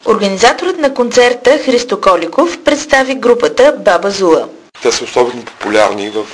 Организаторът на концерта Христо Коликов представи групата Баба Зула. Те са особено популярни в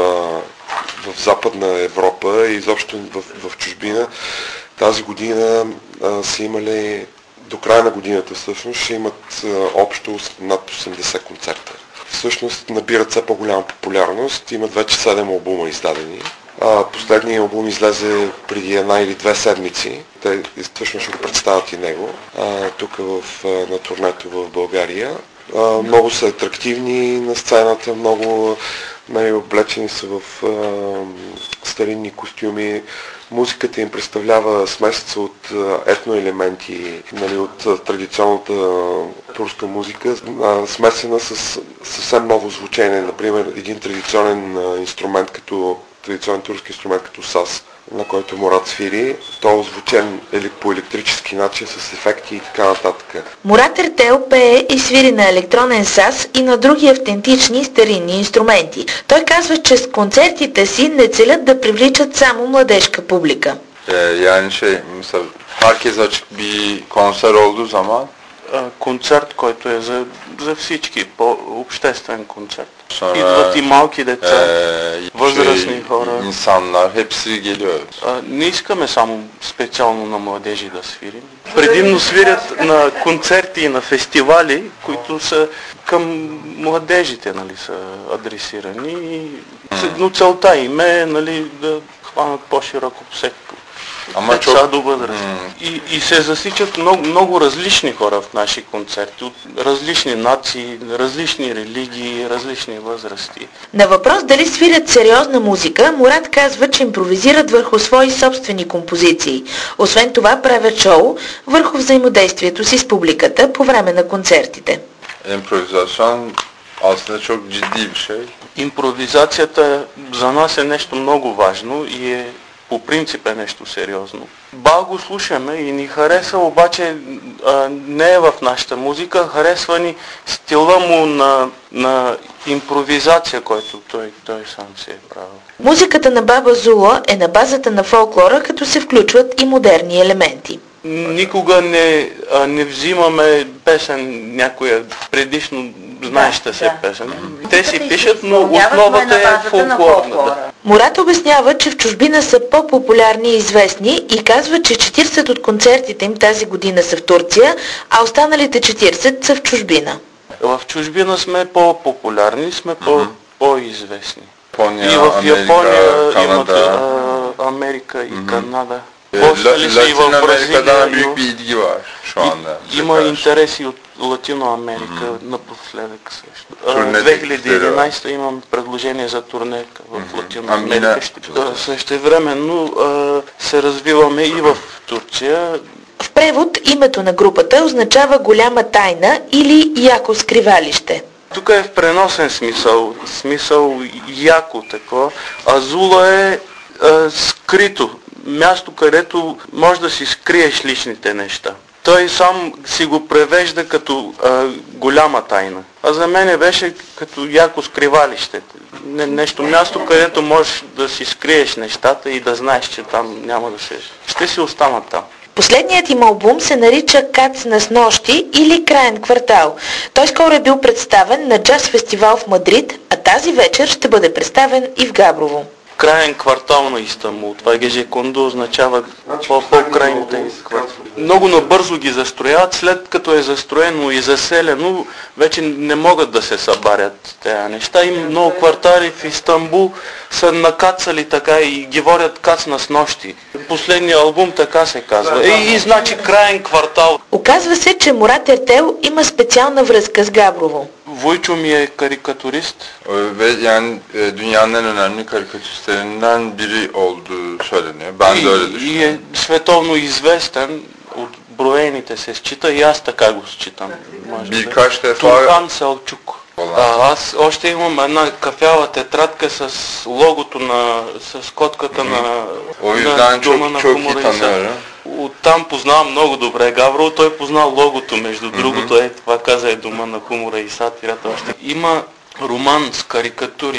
Западна Европа и изобщо в чужбина. Тази година са имали, до края на годината всъщност, ще имат общо над 80 концерта. Всъщност набират все по-голяма популярност, имат вече 7 албума издадени. Последният албум излезе преди 1 или 2 седмици. Те всъщност ще го представят и него, тук на турнето в България. Много са атрактивни на сцената, много облечени са в старинни костюми. Музиката им представлява смесица от етноелементи, от традиционната турска музика, смесена с съвсем ново звучение. Например, един традиционен турски инструмент като саз, на който Мурат свири. Той е озвучен по електрически начин с ефекти и така нататък. Мурат Ертел пее и свири на електронен саз и на други автентични старинни инструменти. Той казва, че с концертите си не целят да привличат само младежка публика. Yani mesela herkes açık bir konser olduğu zaman концерт, който е за всички, по-обществен концерт. Идват и малки деца, възрастни хора. İnsanlar hepsi geliyor. Не искаме само специално на младежи да свирим. Предимно свирят на концерти и на фестивали, които са към младежите, са адресирани. Но целта им е да хванат по-широко всеки. Деца до възраст. И се засичат много различни хора в наши концерти, от различни нации, различни религии, различни възрасти. На въпрос дали свирят сериозна музика, Мурат казва, че импровизират върху свои собствени композиции. Освен това правят шоу върху взаимодействието си с публиката по време на концертите. Импровизация aslında çok ciddi bir şey. Импровизацията за нас е нещо много важно и по принцип е нещо сериозно. Го слушаме и ни хареса, обаче не е в нашата музика, харесва ни стила му на импровизация, който той сам се е правил. Музиката на Баба Зула е на базата на фолклора, като се включват и модерни елементи. Никога не взимаме песен, някоя предишно знаеща се песен. Те си пишат, но основата е фолклорна. Мурат обяснява, че в чужбина са по-популярни и известни и казва, че 40 от концертите им тази година са в Турция, а останалите 40 са в чужбина. В чужбина сме по-популярни, сме по-известни. И в Япония имат Америка и Канада. Latin Amerika'dan büyük bir ilgi var şu anda. Има интереси от Латино Америка напоследък също. 2011 имам предложение за турне в Латино Америка. Същевременно се развиваме и в Турция. В превод името на групата означава голяма тайна или яко скривалище. Тук е в преносен смисъл яко такова, а Зула е скрито. Място, където може да си скриеш личните неща. Той сам си го превежда като голяма тайна. А за мене беше като яко скривалище. Нещо място, където можеш да си скриеш нещата и да знаеш, че там няма да ще си останат там. Последният им албум се нарича Кац на снощи или Краен квартал. Той скоро е бил представен на джаз фестивал в Мадрид, а тази вечер ще бъде представен и в Габрово. Краен квартал на Истанбул. Това гежеконду означава по-крайните квартали. Много набързо ги застрояват, след като е застроено и заселено, вече не могат да се събарят тези неща. И много квартали в Истанбул са накацали така и ги водят кац на снощи. Последният албум така се казва. И значи Краен квартал. Оказва се, че Мурат Ертел има специална връзка с Габрово. Войчо ми е карикатурист. Ve yani dünyanın en önemli karikatüristlerinden biri olduğu söyleniyor. Ben de öyle düşünüyorum. И е световно известен, от броените се счита и аз така го считам. Birkaç defa Турхан Селчук. Аз още имам една кафява тетрадка с логото с котката на Дома на хумора. Оттам познавам много добре Гаврово, той познал логото, между другото, това каза е Дома на хумора и сатирата още. Има роман с карикатури,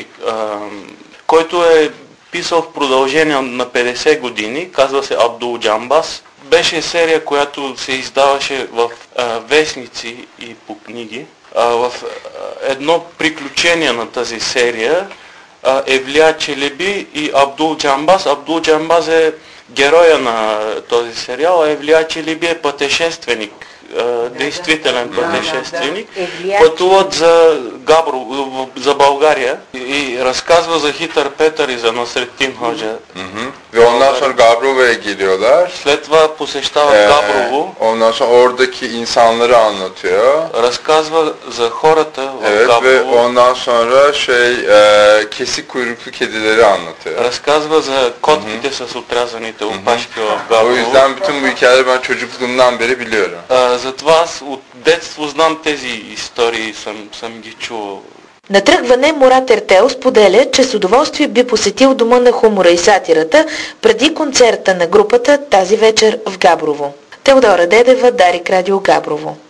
който е писал в продължение на 50 години, казва се Абдул Джамбас. беше серия, която се издаваше в вестници и по книги. В едно приключение на тази серия Евлия Челеби и Абдул Джамбаз. Абдул Джамбаз е героя на този сериал, а Евлия Челеби е пътешественик, действителен пътешественик. Пътуват за Габрово, за България и разказва за Хитър Петър и за Насреддин Hoca. Ve ondan sonra Gabrova'ya geliyorlar. След това посещават Габрово. Ondan sonra oradaki insanları anlatıyor. Разказва за хората в Evet ve Габрово. ondan sonra kesik kuyruklu kedileri anlatıyor. Разказва за котките с отрязаните опашки в O Габрово. yüzden bütün bu hikayeleri ben çocukluğumdan beri biliyorum. Затова аз от детство знам тези истории, съм ги чувал. На тръгване Мурат Ертел споделя, че с удоволствие би посетил дома на хумора и сатирата преди концерта на групата тази вечер в Габрово. Теодора Дедева, Дарик Радио Габрово.